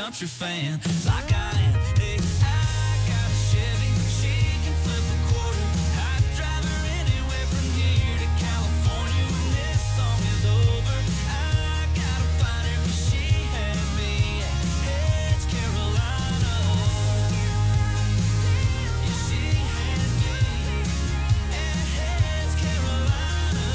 country fan, like I am. Hey, I got a Chevy, she can flip a quarter. I'd drive her anywhere from here to California when this song is over. I gotta find her 'cause she had me at Edge, Carolina. Yeah, she had me at Edge, Carolina.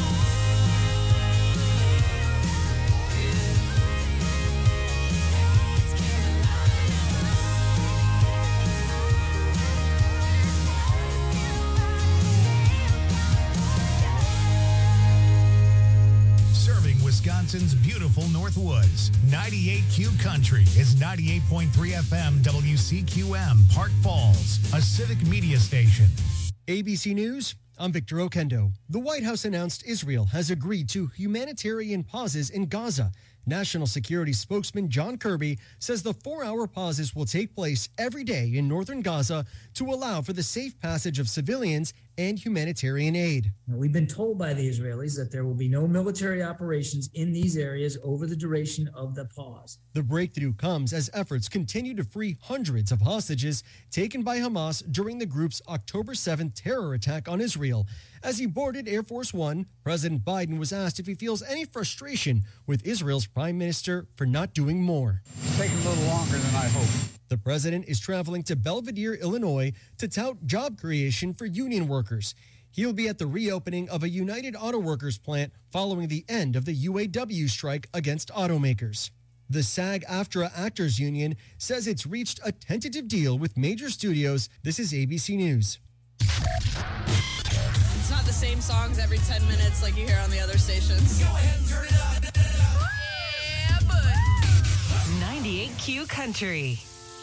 Serving Wisconsin's beautiful Northwoods. 98Q Country is 98.3 FM WCQM, Park Falls, a civic media station. ABC News, I'm Victor Okendo. The White House announced Israel has agreed to humanitarian pauses in Gaza. National Security spokesman John Kirby says the 4-hour pauses will take place every day in northern Gaza to allow for the safe passage of civilians and humanitarian aid. We've been told by the Israelis that there will be no military operations in these areas over the duration of the pause. The breakthrough comes as efforts continue to free hundreds of hostages taken by Hamas during the group's October 7th terror attack on Israel. As he boarded Air Force One, President Biden was asked if he feels any frustration with Israel's prime minister for not doing more. It's taking a little longer than I hoped. The president is traveling to Belvidere, Illinois to tout job creation for union workers. He'll be at the reopening of a United Auto Workers plant following the end of the UAW strike against automakers. The SAG-AFTRA Actors Union says it's reached a tentative deal with major studios. This is ABC News. It's not the same songs every 10 minutes like you hear on the other stations. Go ahead and turn it up. Yeah, but 98Q Country.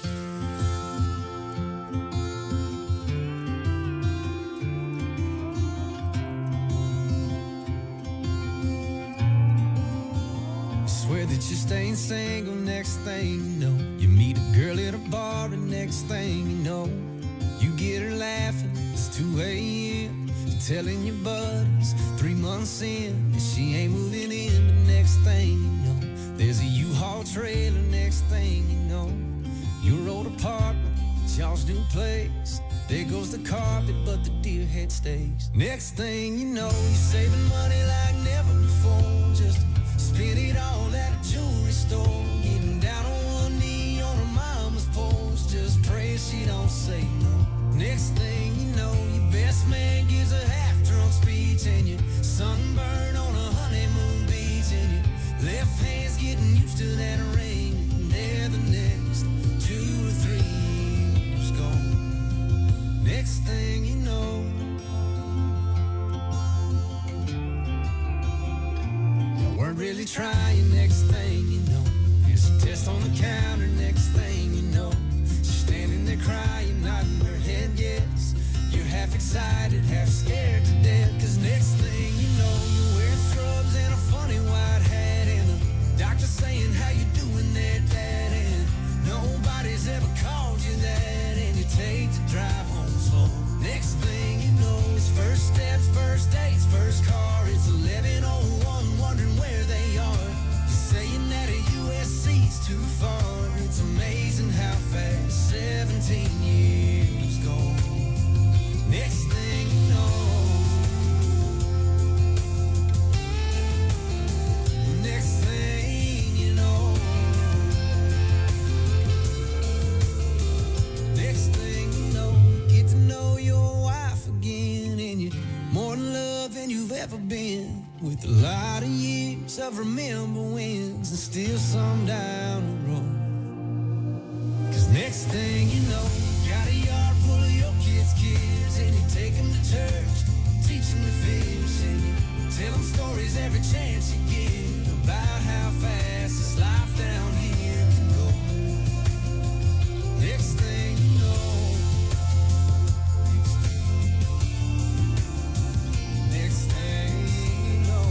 Swear that you're staying single, next thing you know, you meet a girl at a bar, and next thing you know, you get her laughing. It's 2 a.m. You're telling your buddies 3 months in and she ain't moving in. But next thing you know, there's a U-Haul trailer. Next thing you know, your old apartment, it's y'all's new place. There goes the carpet, but the deer head stays. Next thing you know, you're saving money like never before. Just spend it all at a jewelry store. Getting down on one knee on her mama's porch, just praying she don't say no. Next thing you know, your best man gives a half-drunk speech, and you're sunburned on a honeymoon beach, and your left hand's getting used to that ring. And there the next 2 or 3 years gone. Next thing you know, you weren't really trying. Next thing you know, there's a test on the counter. Next thing you know, she's standing there crying, nodding her head yes. You're half excited, half scared to death, 'cause next thing you know, you're wearing scrubs and a funny white hat, and the doctor saying, how you doing there, Dad? And nobody's ever called you that, and you take the drive home slow. Next thing you know, it's first steps, first dates, first car. It's 11:01, wondering where they are. You're saying that a USC's too far. It's amazing how fast 17 years go. Next thing you know, next thing you know, next thing you know, you get to know your wife again, and you're more in love than you've ever been, with a lot of years of remember wins and still some down the road. 'Cause next thing you know, you got a yard full of your kids, and you take them to church, teach them to fish, and you tell them stories every chance you get about how fast this life down here can go. Next thing you know, next thing you know,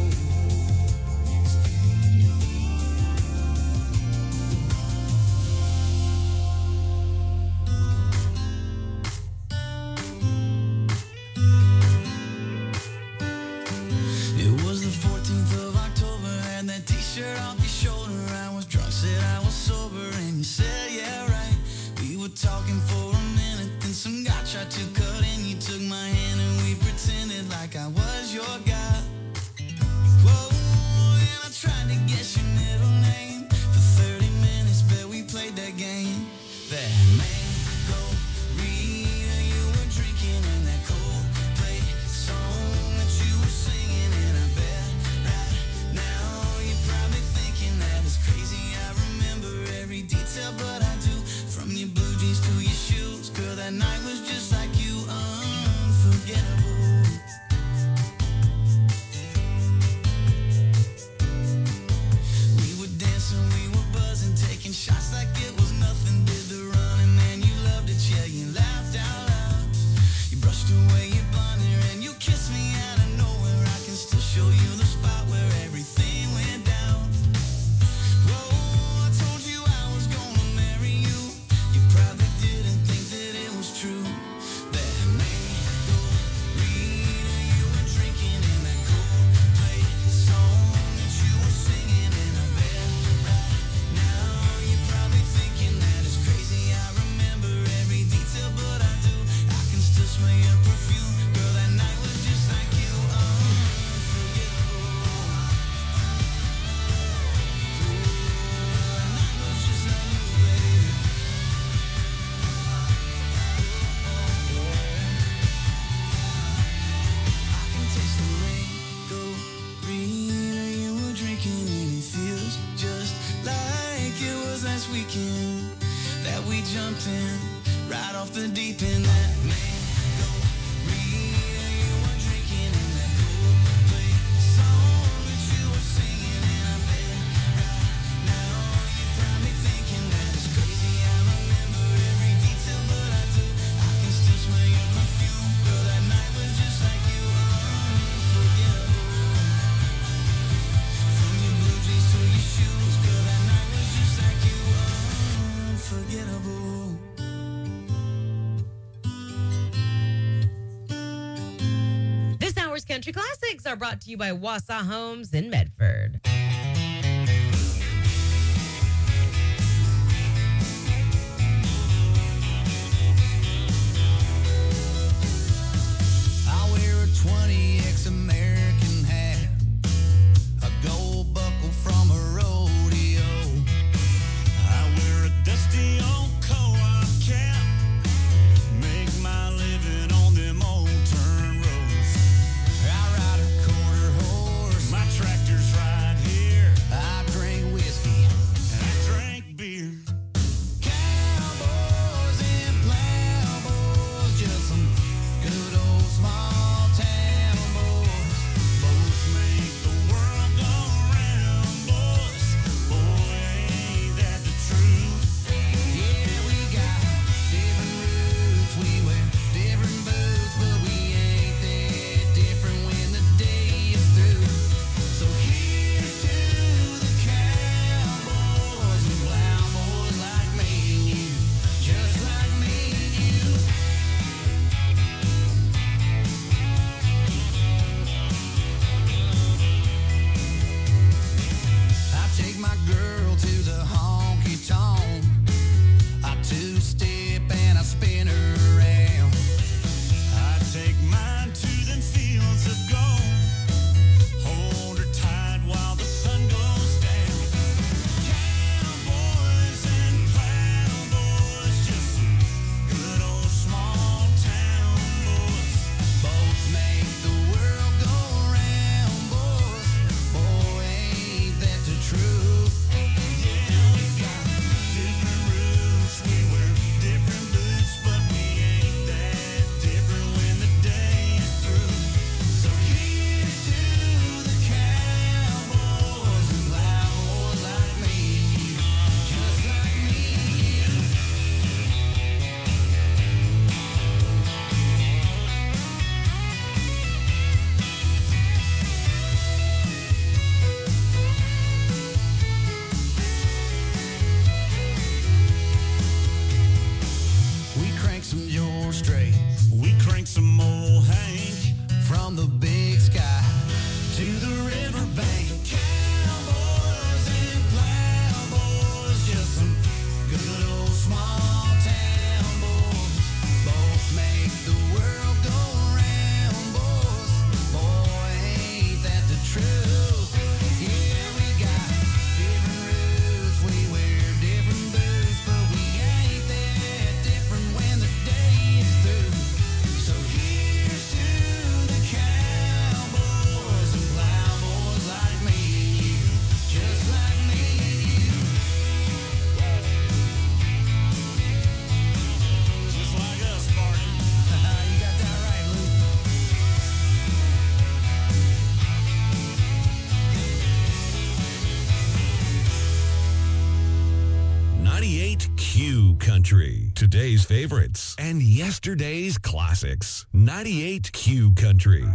tried to cut and you took my hand and we pretended like I was your guy. Whoa, and I tried to guess your middle name. For 30 minutes, bet we played that game. That mango Rita, you were drinking in that Coldplay song that you were singing, and I bet right now you're probably thinking that it's crazy. I remember every detail, but I do. From your blue jeans to your shoes, girl, that night was just like you, unforgettable. We were dancing, we were buzzing, taking shots like it was nothing. Did the running, man, you loved it, yeah, you laughed out loud. You brushed away your blonde hair and you kissed me out of nowhere. I can still show you the spot where everything went down. Whoa, I told you I was gonna marry you. You probably didn't think that it was true. That mango Rita, you were drinking in that Coldplay song that you were singing, and I bet right now you're probably thinking that it's crazy. I remember every detail, but I do. I can still smell your perfume, girl. That night was just like you, unforgettable. That night was just like you, baby. I can taste the mango Rita, you were drinking, and it feels just like it was last weekend that we jumped in right off the deep end. That mango Rita, you were drinking in that Coldplay song that you were singing, and I bet right now you're probably thinking that it's crazy. I remember every detail, but I do. I can still smell your perfume, girl. That night was just like you, unforgettable. From your blue jeans to your shoes, girl. That night was just like you, unforgettable. This hour's Country Classics are brought to you by Wausau Homes in Medford. I wear a 20X American hat, a gold buckle from a rodeo. I wear a dusty old co-op cap, make my living on them old turn roads. I ride a quarter horse, my tractor's right here. I drink whiskey and I drink beer. Cowboys and plowboys, just some good old small town boys. Both make the world go round, boys. Boy, ain't that the truth? Yeah, we got different roots, we wear different boots, but we ain't that different when the day is through. So here's to the cowboys and plowboys like me and you, just like me and you. I take my girl to the honky tonk. I two-step and I spin her around. I take mine to them fields of gold. Hold her tight while the sun goes down. Cowboys and plowboys, just some good old small town boys. Both make the world go round, boys. Boy, ain't that the truth? Yeah, we got different roots, we wear different boots, but we ain't that different when the day is through. So here's to the cowboys and plowboys like me and you, just like me and you. We crank some George Strait, we crank some old Hank, from the big sky to the riverbank. Cowboys and plowboys, just some good old small town boys. Both make Country. Today's favorites and yesterday's classics. 98 Q Country.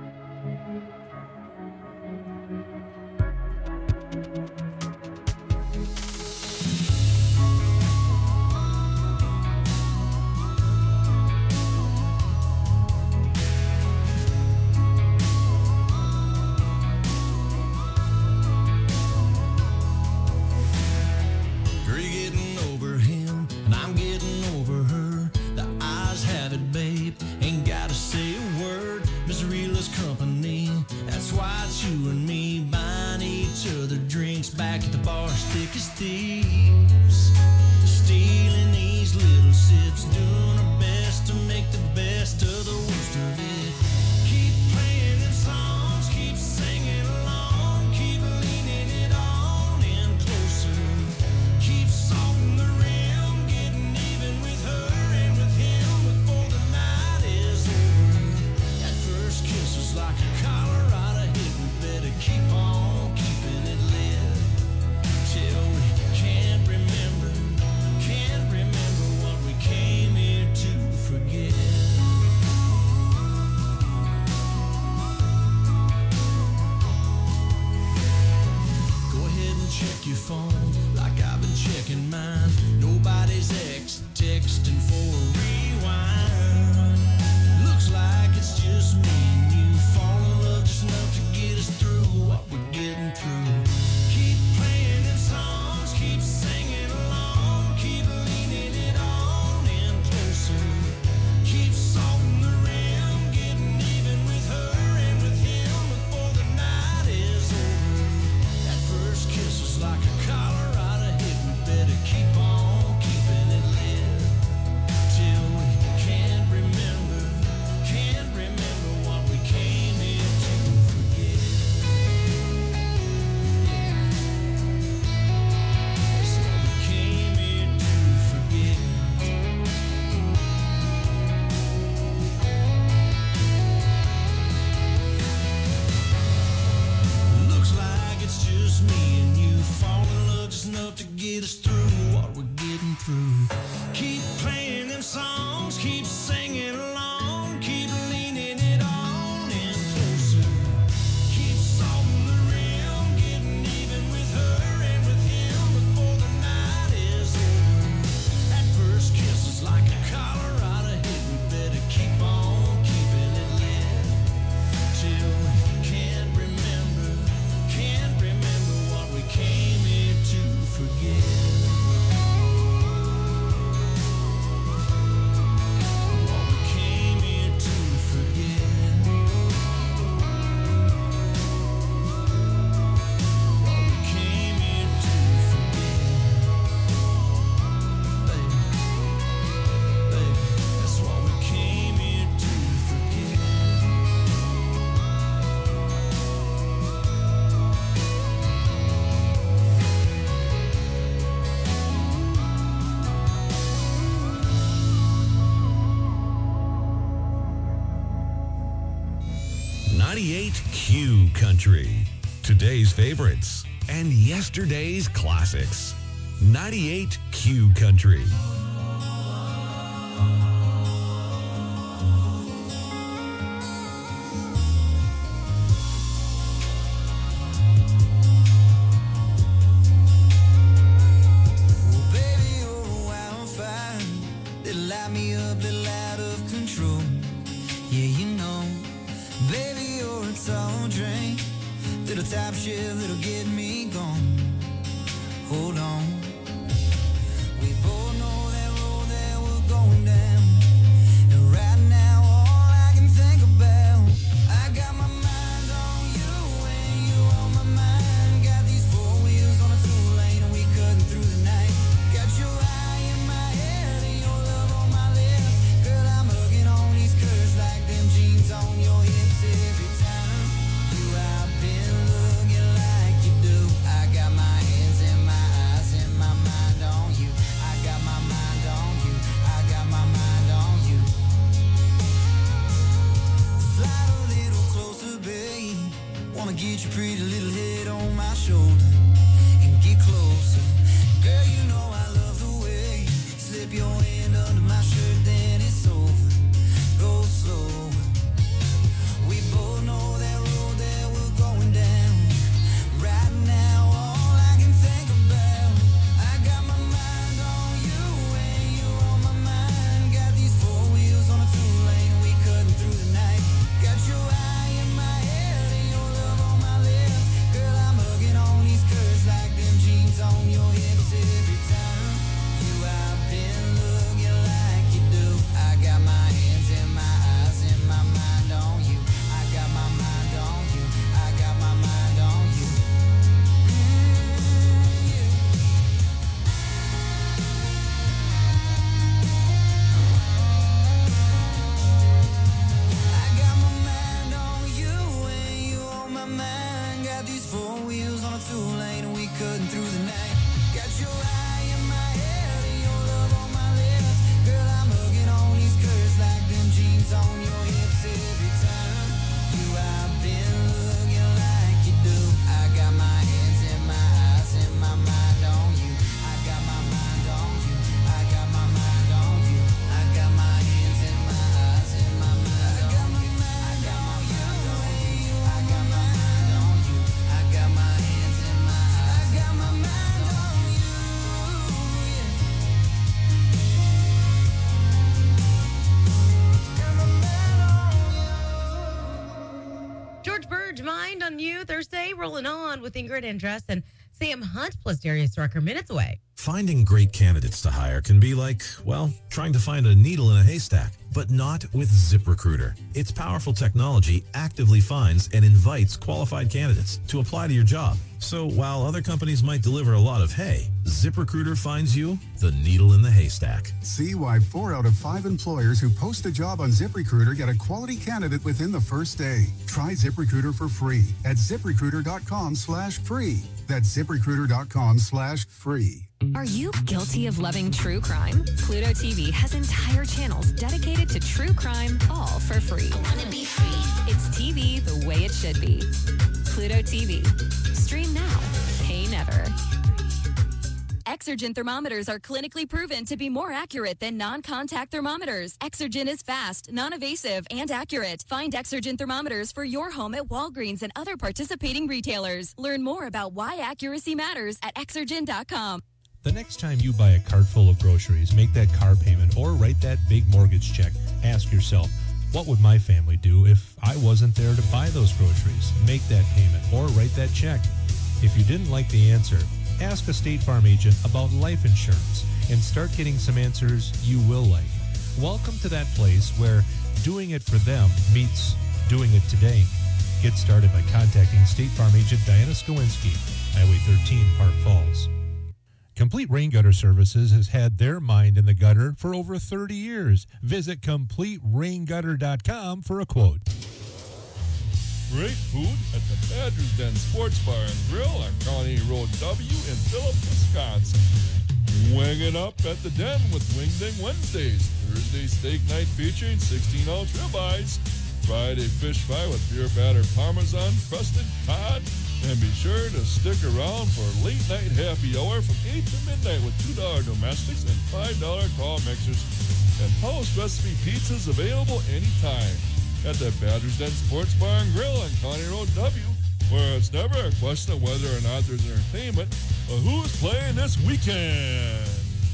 Q Country. Today's favorites and yesterday's classics. 98 Q Country. on you Thursday. Rolling on with Ingrid Andress and Sam Hunt plus Darius Rucker minutes away. Finding great candidates to hire can be like, well, trying to find a needle in a haystack, but not with ZipRecruiter. Its powerful technology actively finds and invites qualified candidates to apply to your job. So while other companies might deliver a lot of hay, ZipRecruiter finds you the needle in the haystack. See why 4 out of 5 employers who post a job on ZipRecruiter get a quality candidate within the first day. Try ZipRecruiter for free at ZipRecruiter.com/free. That's ZipRecruiter.com/free. Are you guilty of loving true crime? Pluto TV has entire channels dedicated to true crime, all for free. I wanna be free. It's TV the way it should be. Pluto TV. Stream now. Pay never. Exergen thermometers are clinically proven to be more accurate than non-contact thermometers. Exergen is fast, non-evasive, and accurate. Find Exergen thermometers for your home at Walgreens and other participating retailers. Learn more about why accuracy matters at Exergen.com. The next time you buy a cart full of groceries, make that car payment, or write that big mortgage check, ask yourself, what would my family do if I wasn't there to buy those groceries, make that payment, or write that check? If you didn't like the answer, ask a State Farm agent about life insurance and start getting some answers you will like. Welcome to that place where doing it for them meets doing it today. Get started by contacting State Farm agent Diana Skowinski, Highway 13, Park Falls. Complete Rain Gutter Services has had their mind in the gutter for over 30 years. Visit CompleteRainGutter.com for a quote. Great food at the Badger's Den Sports Bar and Grill on Colony Road W in Philip, Wisconsin. Wing it up at the Den with Wing Ding Wednesdays. Thursday steak night featuring 16-ounce ribeyes. Friday fish fry with beer batter parmesan, crusted cod. And be sure to stick around for late night happy hour from 8 to midnight with $2 domestics and $5 tall mixers. And post recipe pizzas available anytime at the Badger's Den Sports Bar and Grill on County Road W, where it's never a question of whether or not there's entertainment, but who's playing this weekend.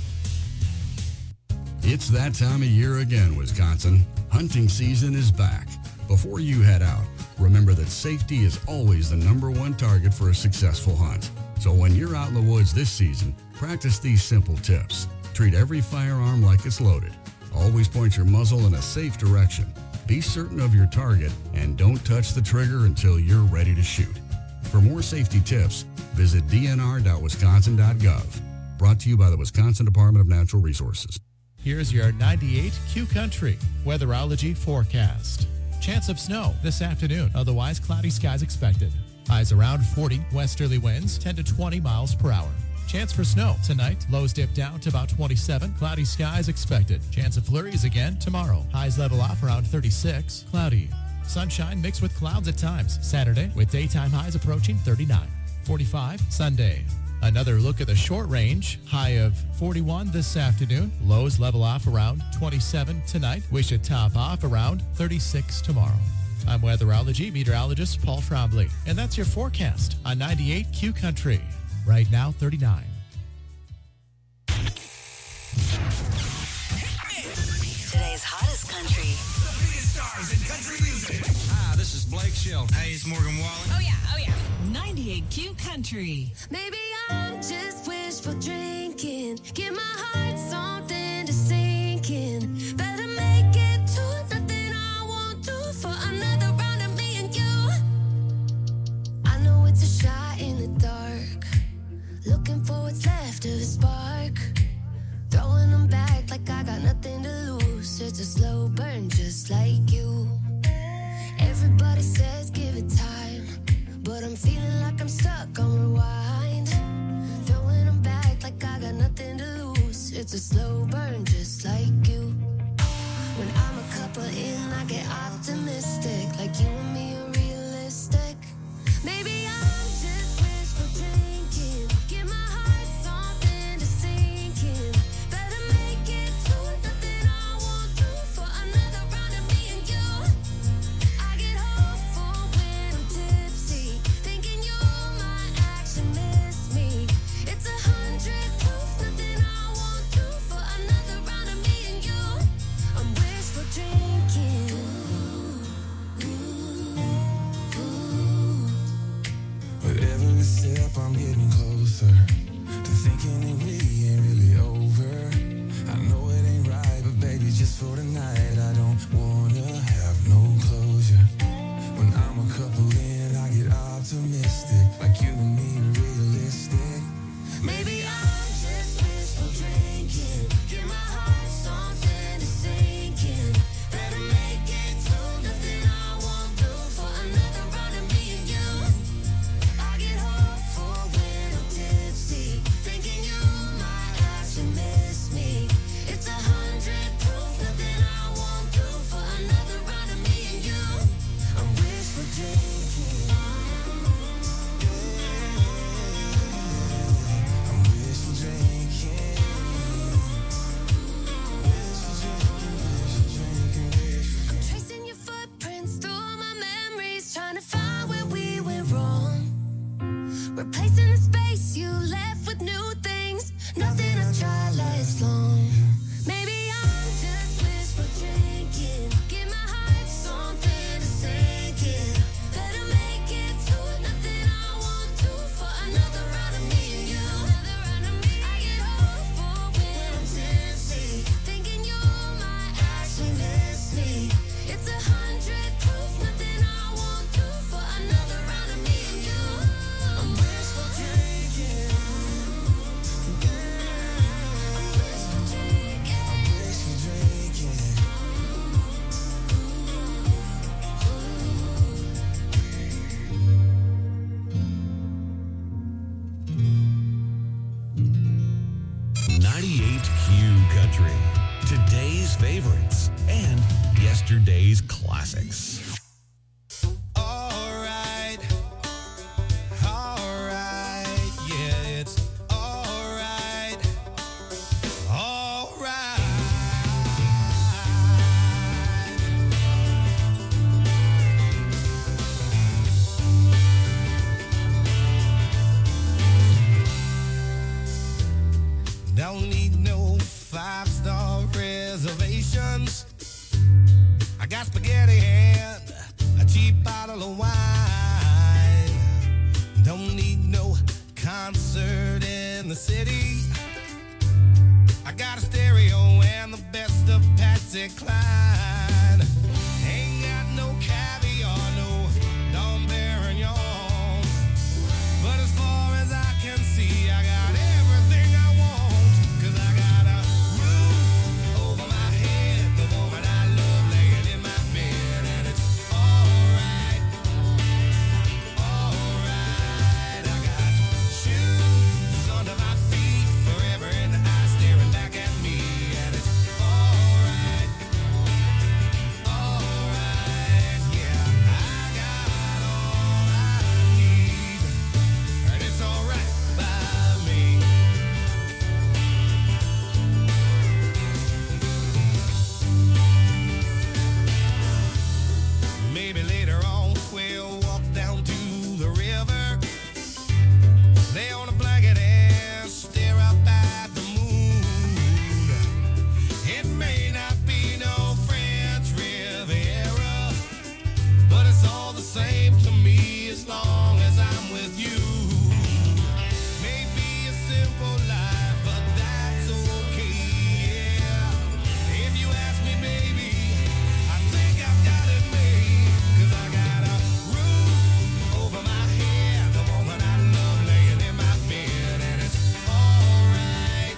It's that time of year again, Wisconsin. Hunting season is back. Before you head out, remember that safety is always the #1 target for a successful hunt. So when you're out in the woods this season, practice these simple tips. Treat every firearm like it's loaded. Always point your muzzle in a safe direction. Be certain of your target and don't touch the trigger until you're ready to shoot. For more safety tips, visit dnr.wisconsin.gov. Brought to you by the Wisconsin Department of Natural Resources. Here's your 98 Q Country weatherology forecast. Chance of snow this afternoon, otherwise cloudy skies expected. Highs around 40, westerly winds 10 to 20 miles per hour. Chance for snow tonight, lows dip down to about 27, cloudy skies expected. Chance of flurries again tomorrow. Highs level off around 36, cloudy. Sunshine mixed with clouds at times. Saturday with daytime highs approaching 39. 45 Sunday. Another look at the short range. High of 41 this afternoon. Lows level off around 27 tonight. We should top off around 36 tomorrow. I'm weatherology meteorologist Paul Trombley. And that's your forecast on 98 Q Country. Right now, 39. Today's hottest country. The biggest stars in country music. Hi, this is Blake Shelton. Hey, it's Morgan Wallen. Oh, yeah. 98 Q Country. Maybe I'm just wishful drinking. Give my heart something to sink in. Better make it to nothing I won't do for another round of me and you. I know it's a shot in the dark. Looking for what's left of a spark. Throwing them back like I got nothing to lose. It's a slow burn just like you. Everybody says give it time, but I'm feeling like I'm stuck on rewind. Throwing them back like I got nothing to lose. It's a slow favorites and yesterday's classics. Don't need no 5-star reservations. I got spaghetti and a cheap bottle of wine. Don't need no concert in the city. I got a stereo and the best of Patsy Cline. Ain't got no caviar, no Dom Perignon. But as far as I can see, I got everything I want. 'Cause I got a roof over my head, the woman I love laying in my bed, and it's alright, alright. I got shoes under my feet, forever in the eyes staring back at me, and it's alright, alright. Yeah, I got all I need, and it's alright by me. Maybe later on we'll walk down to the river, lay on a blanket and stare up at the moon. It may not be no French Riviera, but it's all the same to me as long as I'm with you. Maybe a simple life, but that's okay, yeah. If you ask me, baby, I think I've got it made. 'Cause I got a roof over my head, the woman I love laying in my bed, and it's alright,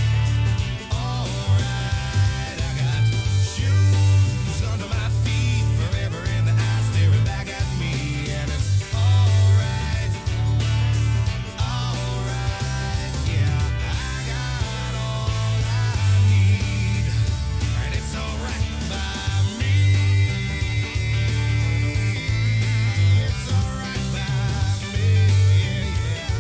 alright. I got shoes under my feet, forever in the eyes staring back at me, and it's alright, alright. Yeah, I got all I need, and it's alright by me. It's alright by me, yeah.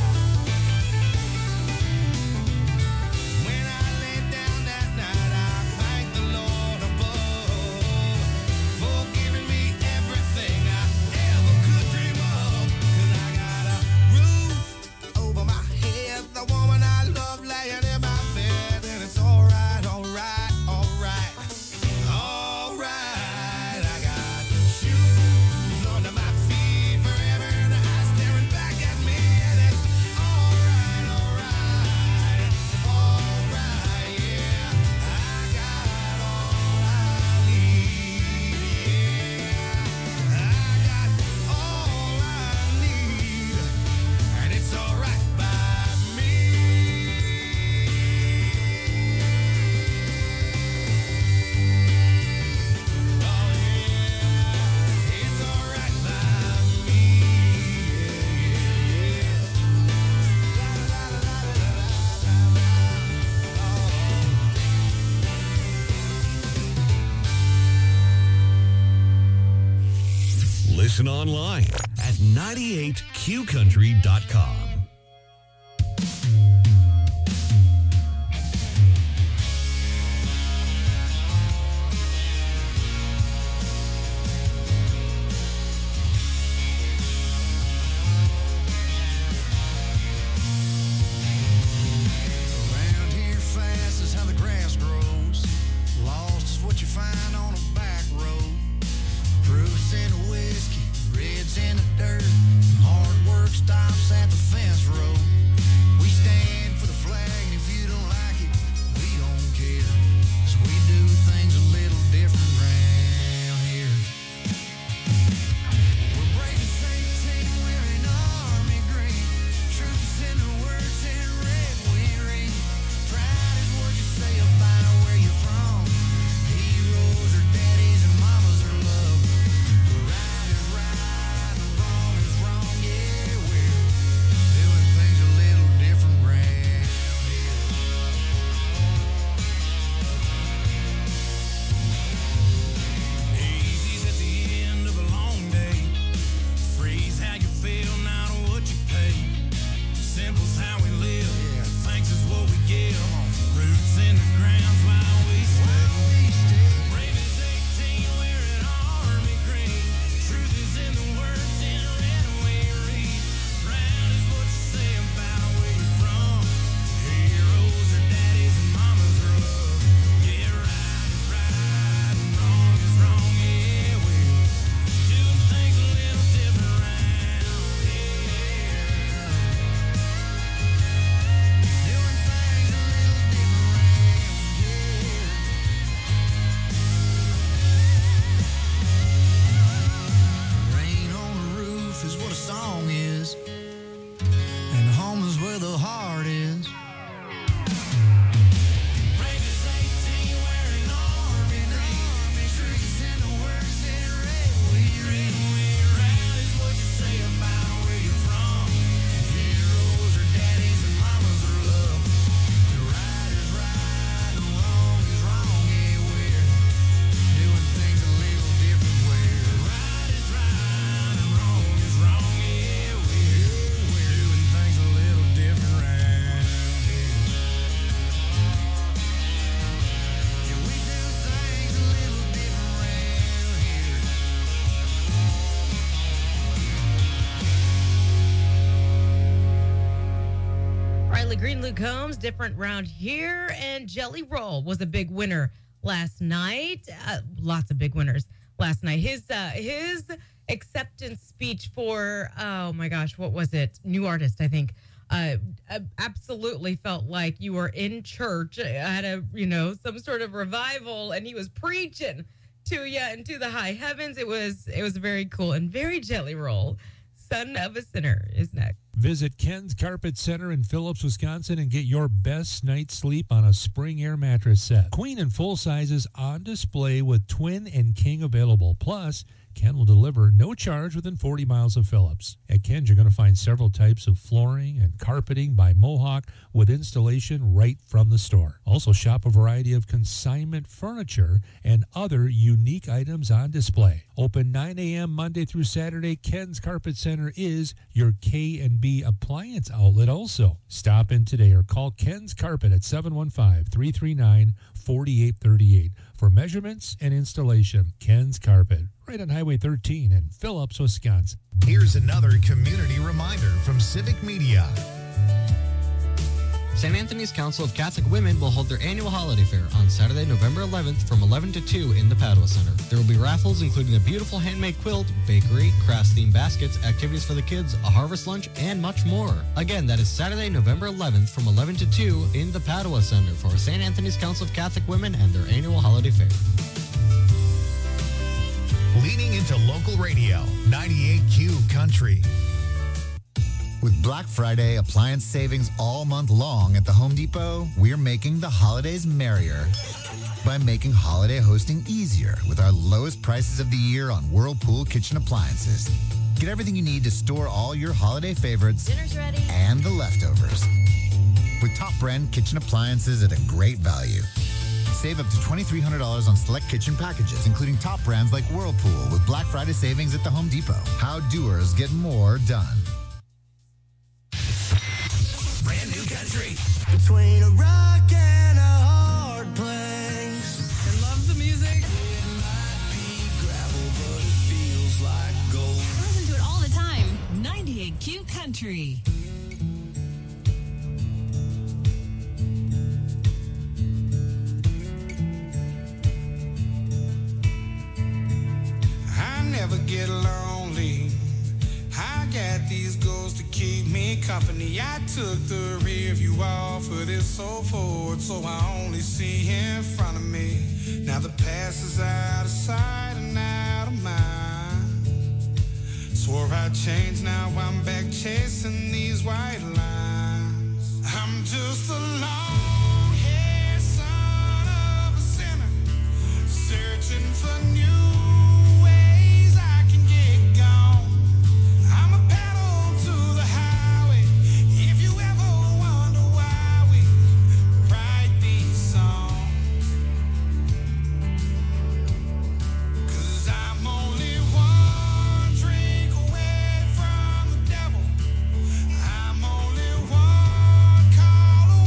When I lay down that night, I thank the Lord above for giving me everything I ever could dream of. 'Cause I got a roof over my head, the woman I love laying in my bed, and it's alright, alright, alright, alright. I got shoes under my feet, forever in the eyes staring back at me, and it's alright, alright, alright, yeah. I got all I need, yeah. I got all I need, and it's alright by me. Oh yeah, it's alright by me, yeah, yeah, Listen online at 98qcountry.com. Around here fast is how the grass grows. Lost is what you find on a back road. Proofs in the whiskey, reds in the dirt. Hard work stops at the fence. Green Luke Combs, different round here. And Jelly Roll was a big winner last night. Lots of big winners last night. His acceptance speech for, oh my gosh, what was it? New Artist, I think. Absolutely felt like you were in church at some sort of revival, and he was preaching to you and to the high heavens. It was very cool and very Jelly Roll. Son of a Sinner is next. Visit Ken's Carpet Center in Phillips, Wisconsin, and get your best night's sleep on a Spring Air mattress set. Queen and full sizes on display with twin and king available. Plus, Ken will deliver no charge within 40 miles of Phillips. At Ken's, you're going to find several types of flooring and carpeting by Mohawk with installation right from the store. Also, shop a variety of consignment furniture and other unique items on display. Open 9 a.m. Monday through Saturday, Ken's Carpet Center is your K&B appliance outlet also. Stop in today or call Ken's Carpet at 715-339-4838 for measurements and installation. Ken's Carpet, right on Highway 13 in Phillips, Wisconsin. Here's another community reminder from Civic Media. St. Anthony's Council of Catholic Women will hold their annual holiday fair on Saturday, November 11th from 11 to 2 in the Padua Center. There will be raffles including a beautiful handmade quilt, bakery, crafts-themed baskets, activities for the kids, a harvest lunch, and much more. Again, that is Saturday, November 11th from 11 to 2 in the Padua Center for St. Anthony's Council of Catholic Women and their annual holiday fair. Leaning into local radio, 98Q Country. With Black Friday appliance savings all month long at the Home Depot, we're making the holidays merrier by making holiday hosting easier with our lowest prices of the year on Whirlpool kitchen appliances. Get everything you need to store all your holiday favorites Dinner's ready. And the leftovers. With top brand kitchen appliances at a great value. Save up to $2,300 on select kitchen packages, including top brands like Whirlpool with Black Friday savings at the Home Depot. How doers get more done. Brand new country. Between a rock and a hard place. I love the music. It might be gravel, but it feels like gold. Listen to it all the time. 98Q Country. I never get lonely. I got these goals to keep me company. I took the rear view off of this so forward, so I only see in front of me. Now the past is out of sight and out of mind. Swore I'd change, now I'm back chasing these white lines. I'm just a long-haired son of a sinner, searching for new call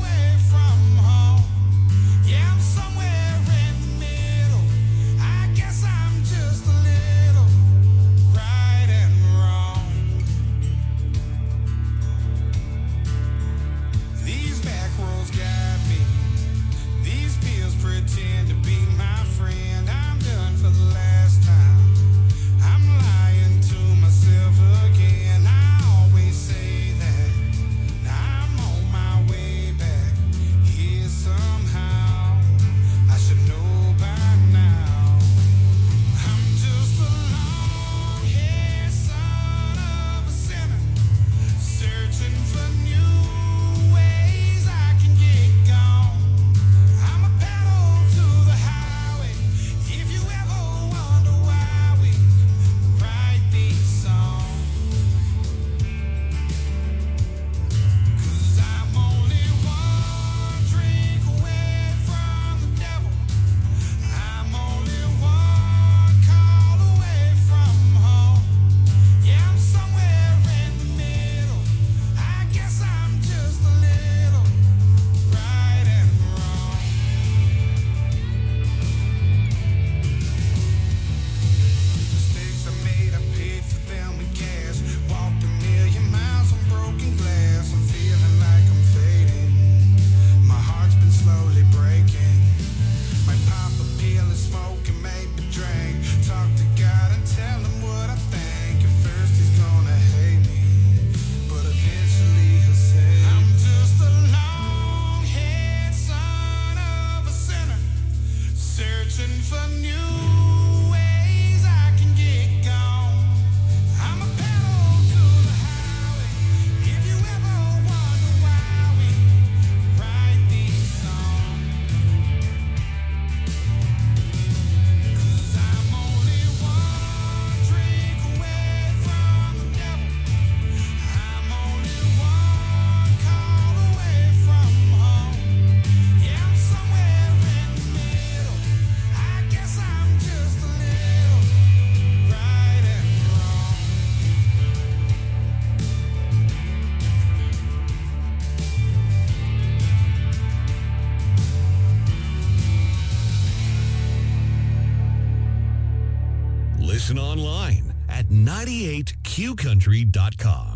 Listen online at 98qcountry.com.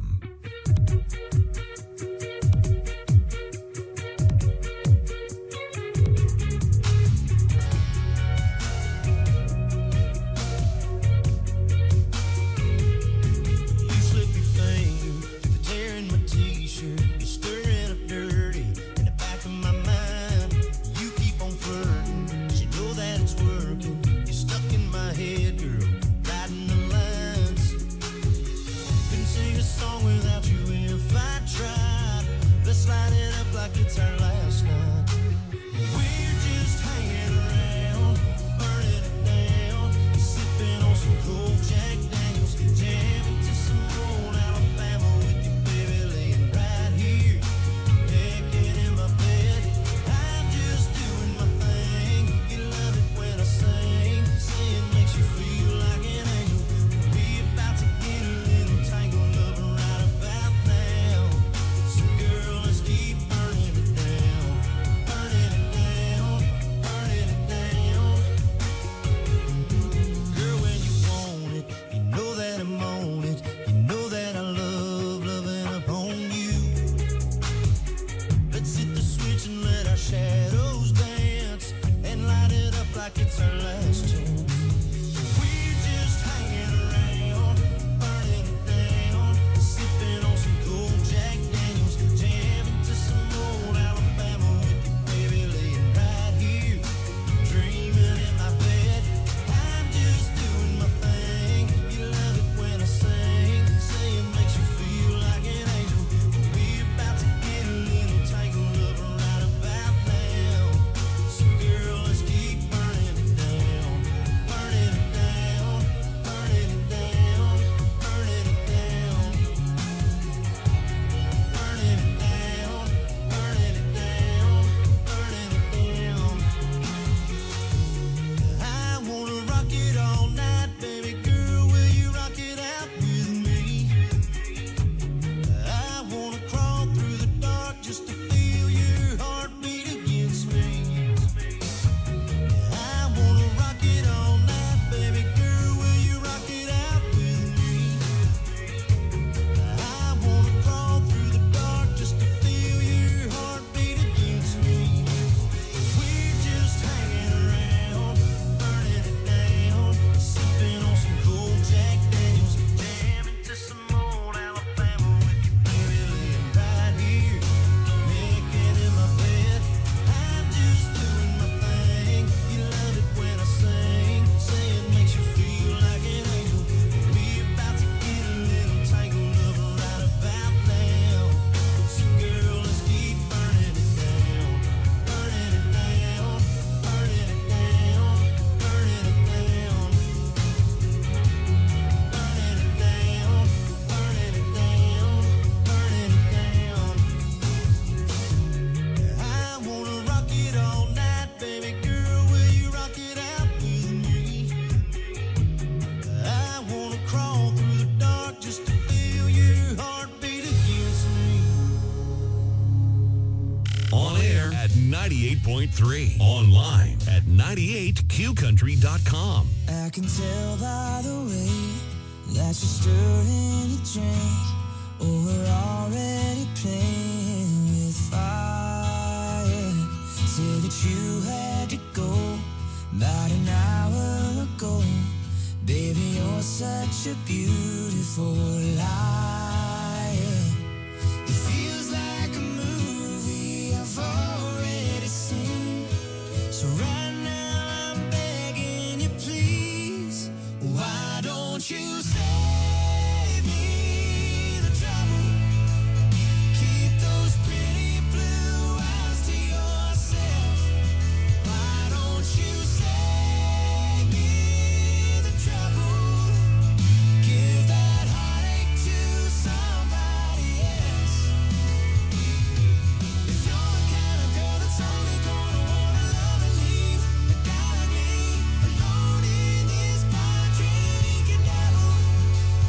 On air at 98.3. Online at 98qcountry.com. I can tell by the way that you're stirring a drink, or we're already playing with fire. Say that you had to go about an hour ago. Baby, you're such a beautiful liar. It feels like a movie I've already seen. So right now I'm begging you, please, why don't you save me the trouble? Keep those pretty blue eyes to yourself. Why don't you save me the trouble? Give that heartache to somebody else. If you're the kind of girl that's only gonna wanna love and leave a guy like me alone in this bar drinking devil,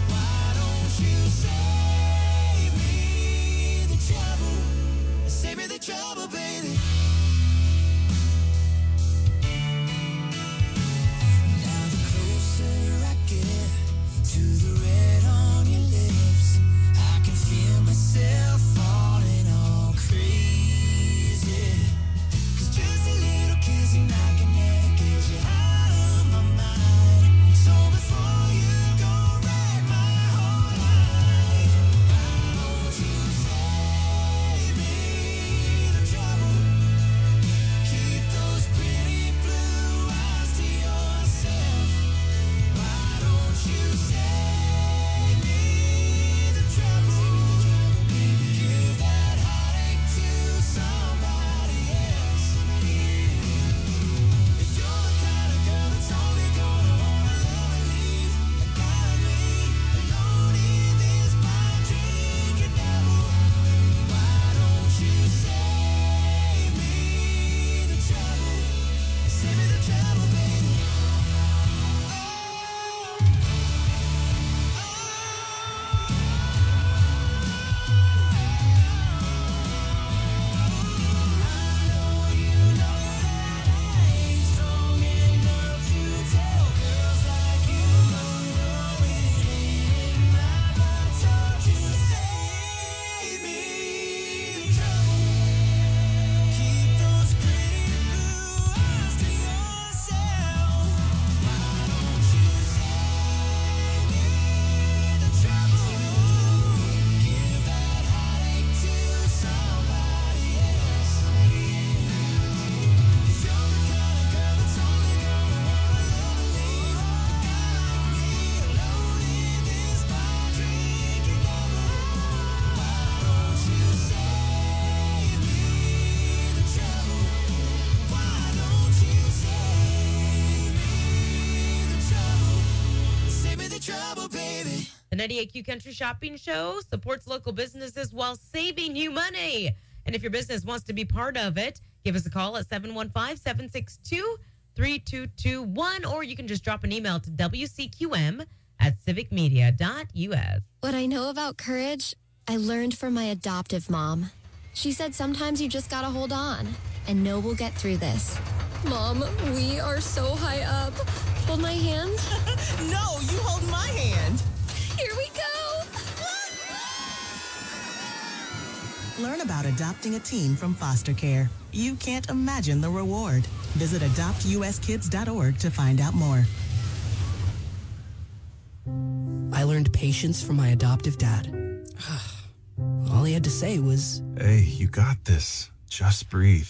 trouble, baby. The 98Q Country Shopping Show supports local businesses while saving you money. And if your business wants to be part of it, give us a call at 715-762-3221, or you can just drop an email to wcqm@civicmedia.us. What I know about courage, I learned from my adoptive mom. She said sometimes you just gotta hold on and know we'll get through this. Mom, we are so high up. Hold my hand. No, you hold my hand. Here we go. Learn about adopting a teen from foster care. You can't imagine the reward. Visit adoptuskids.org to find out more. I learned patience from my adoptive dad. All he had to say was, "Hey, you got this. Just breathe."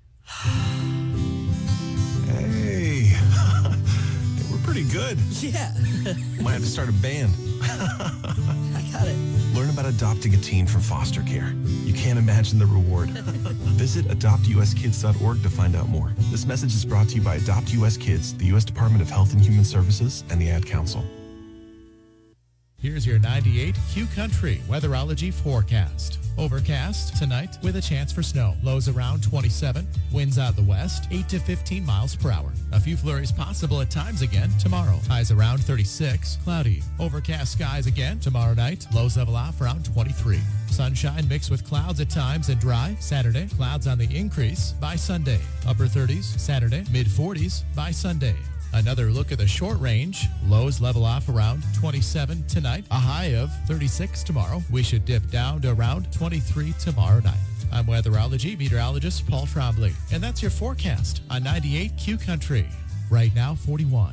Hey, we're pretty good. Yeah. Might have to start a band. I got it. Learn about adopting a teen from foster care. You can't imagine the reward. Visit adoptuskids.org to find out more. This message is brought to you by Adopt US Kids, the U.S. Department of Health and Human Services, and the Ad Council. Here's your 98Q Country weatherology forecast. Overcast tonight with a chance for snow. Lows around 27. Winds out the west, 8 to 15 miles per hour. A few flurries possible at times again tomorrow. Highs around 36. Cloudy. Overcast skies again tomorrow night. Lows level off around 23. Sunshine mixed with clouds at times and dry. Saturday, clouds on the increase by Sunday. Upper 30s Saturday, mid 40s by Sunday. Another look at the short range. Lows level off around 27 tonight. A high of 36 tomorrow. We should dip down to around 23 tomorrow night. I'm weatherology meteorologist Paul Trombley. And that's your forecast on 98Q Country. Right now, 41.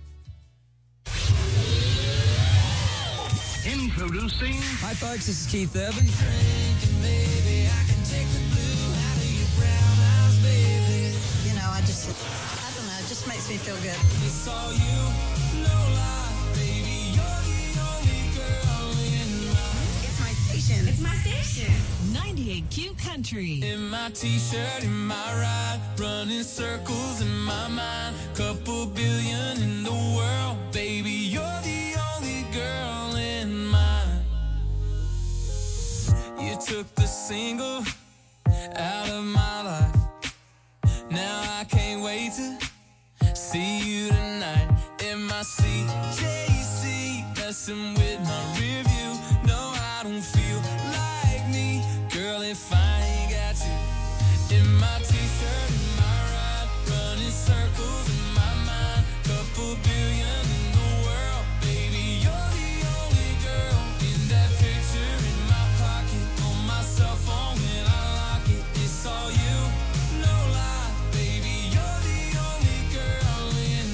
Introducing. Hi, folks. This is Keith Urban. Maybe I can take the blue out of your brown eyes, baby. You know, I don't know, it just makes me feel good. It's all you, no lie, baby. You're the only girl in my... It's my station. It's my station. 98Q Country. In my t-shirt, in my ride, running circles in my mind. Couple billion in the world, baby. You're the only girl in mine. You took the single out of my life. Now I can't wait to see you tonight in my CJC, messing with my rear view. No, I don't feel like me, girl, if I ain't got you. In my t-shirt, in my ride, running circles in my mind. Couple billion in the world, baby, you're the only girl. In that picture in my pocket, on my cell phone when I lock it. It's all you, no lie, baby, you're the only girl in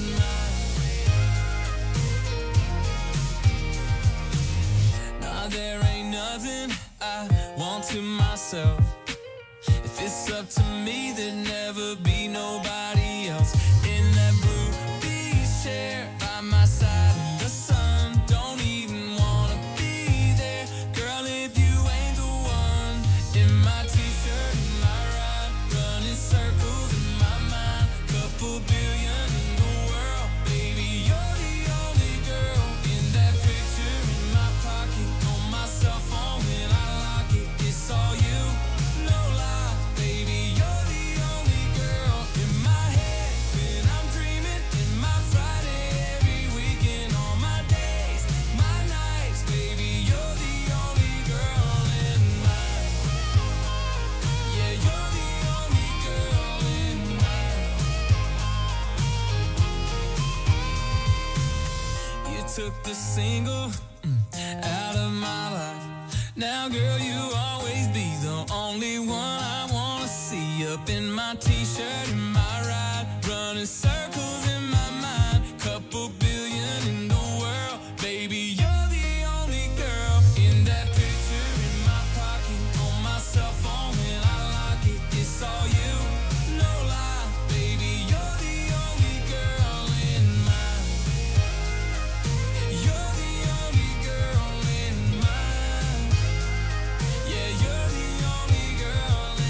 mine. Nah, there ain't nothing I want to myself. If it's up to me, there'd never be nobody else. In that blue beach chair by my side, the sun don't even wanna be there. Girl, if you ain't the one. In my t-shirt, in my ride, running circles in my mind. Couple billion in the world, baby, you're the only girl. In that picture in my pocket, on my cell phone when I lock it. It's all you, no lie, baby, you're the only girl. In my head, when I'm dreaming, in my Friday, every weekend, on my days, my nights, baby, you're the only girl in mine. Yeah, you're the only girl in mine. You took the single out of my life. Now, girl, you always be the only one I wanna see. Up in my t-shirt, in my ride, running circles in my mind. Couple billion in the world, baby, you're the only girl. In that picture in my pocket, on my cell phone when I lock it. It's all you, no lie, baby, you're the only girl in mine. You're the only girl in mine. Yeah, you're the only girl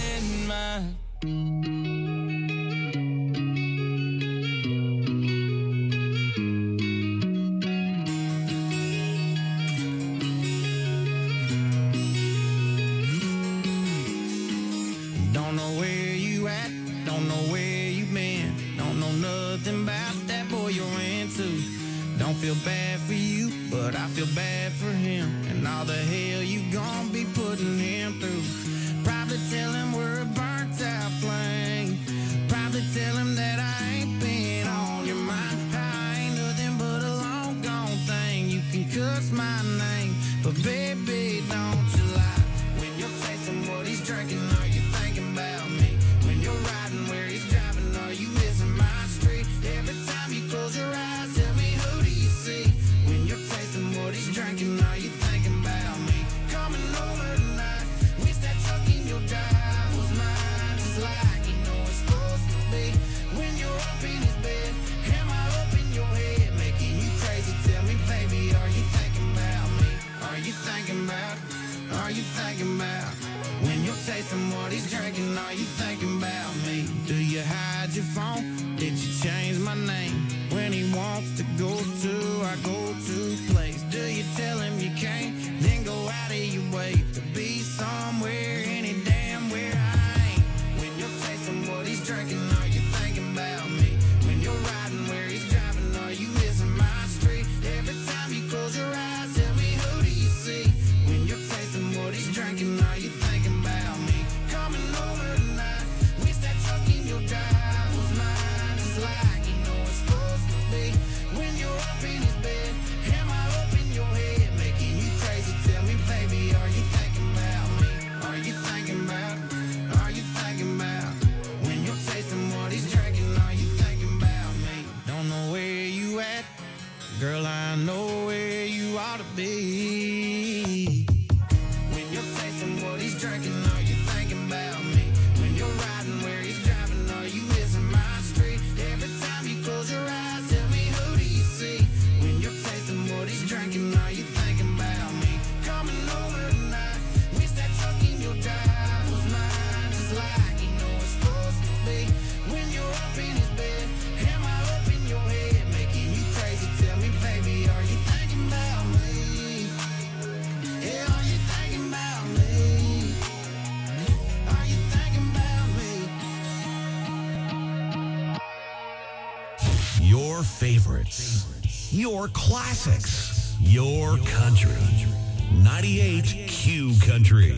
but I feel bad for him and all the hell you gon' be putting him through. Probably tell him we're a burnt out flame. Probably tell him that I ain't been on your mind. I ain't nothing but a long gone thing. You can cuss my name, but baby, don't you lie. When you're tasting what he's drinking, are you thinking about me? When you're riding where he's driving, are you missing my street? Every time you close your eyes, tell me who do you see? When you're tasting what he's drinking, are you thinking about me? Coming over tonight, wish that truck in your drive was mine, just like you know it's supposed to be. When you're up in his bed, am I up in your head, making you crazy? Tell me, baby, are you thinking about me? Are you thinking about? Are you thinking about? When you're tasting what he's drinking, are you thinking about me? Do you hide your phone? Did you change my name? When he wants to go to our go-to place, do you tell him you can't? Then go out of your way to be somewhere, any damn where I ain't. When you're tasting what he's drinking, are you thinking about me? When you're riding where he's driving, are you missing my street? Every time you close your eyes, tell me who do you see? When you're tasting what he's drinking, are you thinking about me? Coming over tonight, wish that truck in your drive was mine, just like you know it's supposed to be. When you're up in his bed, am I up in your head, making you crazy? Tell me, baby, are you thinking about me? Are you thinking about? Are you thinking about? When you're tasting what he's drinking, are you thinking about me? Don't know where you at, girl, I know where you ought to be. When you're tasting what he's drinking, are you thinking about me? When you're riding where he's driving, are you missing my street? Every time you close your eyes, tell me who do you see? When you're tasting what he's drinking, are you thinking about me? Coming over tonight, wish that truck in your drive was mine, just like you know it's supposed to be. When you're up in his bed, am I up in your head, making you crazy? Tell me, baby, are you thinking about me? Yeah, are you thinking about me? Are you thinking about me? Your favorites, your classics, your country. 98 Q Country.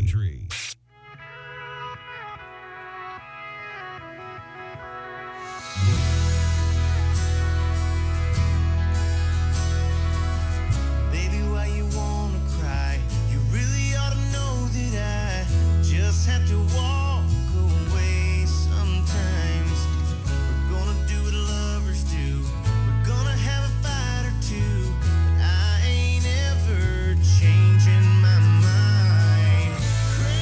Baby, why you wanna cry? You really ought to know that I just have to walk away sometimes. We're gonna do what lovers do. We're gonna have a fight or two. But I ain't ever changing my mind.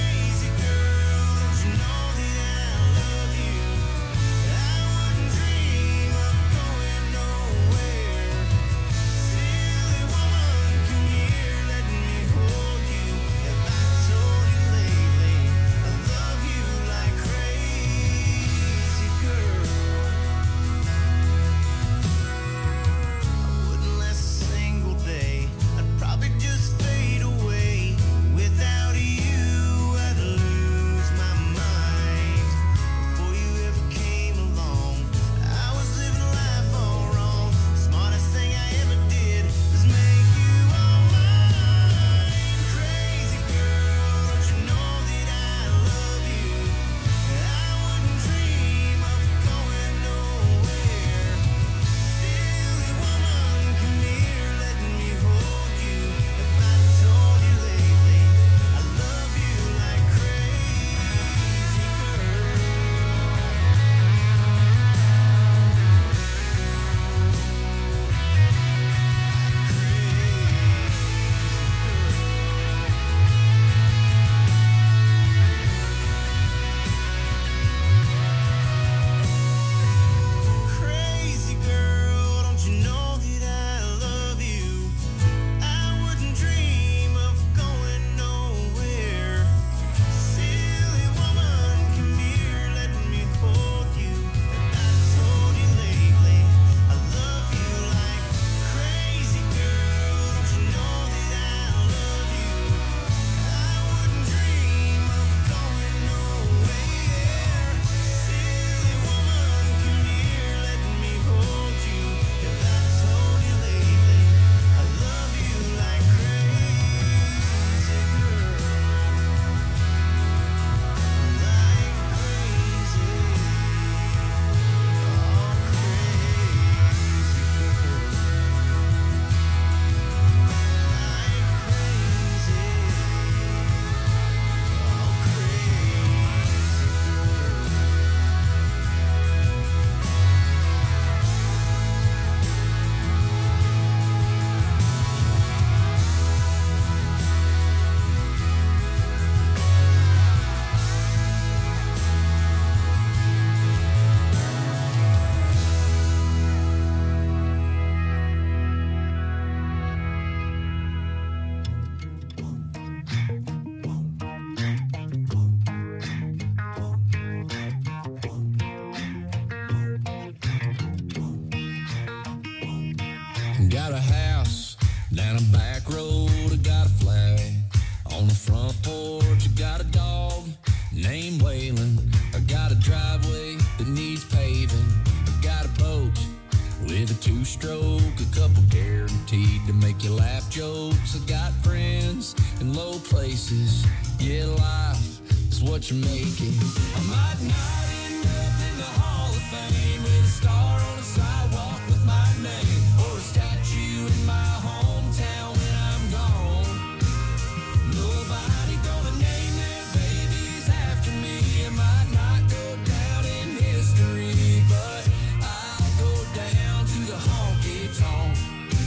house down a back road. I got a flag on the front porch. I got a dog named Waylon. I got a driveway that needs paving. I got a boat with a two-stroke, a couple guaranteed to make you laugh jokes. I got friends in low places. Yeah, life is what you're making. I might not end up in the Hall of Fame with a star on the sidewalk with my name, or a statue in my hometown when I'm gone. Nobody gonna name their babies after me. It might not go down in history, but I'll go down to the honky tonk.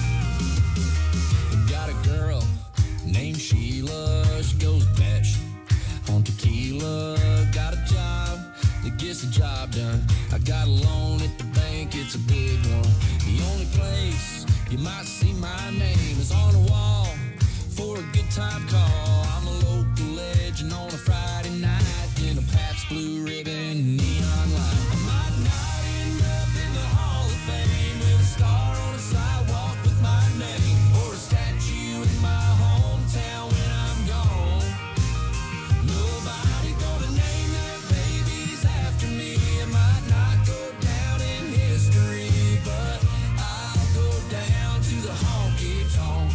Got a girl named Sheila. She goes batshit on tequila. Got a job that gets the job done. I got a loan at the bank, it's a big one. The only place you might see my name is on the wall for a good time call. I'm a local legend on a Friday night in a Pabst Blue Ribbon neon light. I might not end up in the Hall of Fame with a star on a sidewalk with my name, or a statue in my hometown when I'm gone. Nobody gonna name their babies after me. It might not go down in history, but I'll go down to the honky tonk.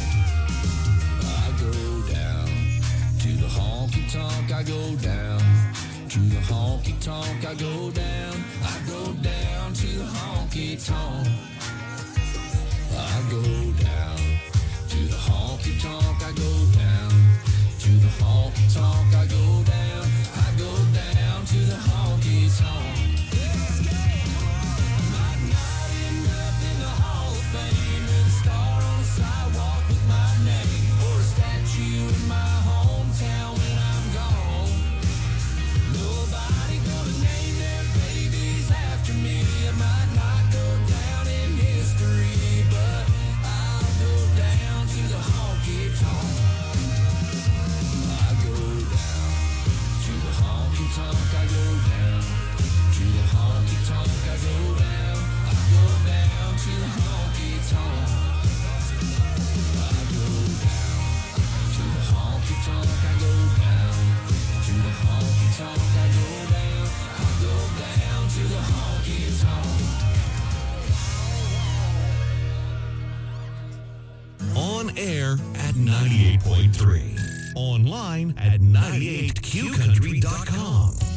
I go down to the honky tonk. I go down to the honky tonk. I go down. I go down to the honky tonk. I go down to the honky tonk. I go down to the honky tonk. I go down. I go down to the honky tonk. I might not end up in the Hall of Fame with a star on the sidewalk with my name, or a statue in my hometown when I'm gone. Nobody gonna name their babies after me. It might not go down in history, but I'll go down to the honky tonk. I go down to the honky tonk. I go down to the honky tonk. I go down. I go down to the honky tonk. I go down to the honky tonk. I go down to the honky tonk. I go down. I go down to the honky tonk. On air at 98.3. Online at 98qcountry.com.